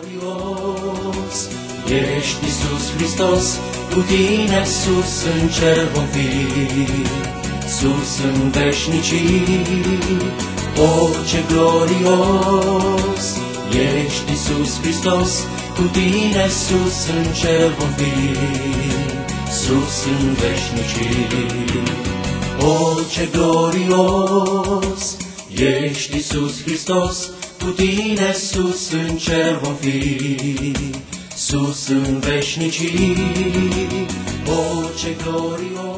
glorios, ești Iisus Hristos, cu tine sus în cer vom fi, sus în veșnicii. O, ce glorios, ești Iisus Hristos, cu tine sus în cer vom fi, sus în veșnicii. O, ce glorios, ești Iisus Hristos, cu tine sus în cer vom fi, sus în veșnicii. O, ce glorios.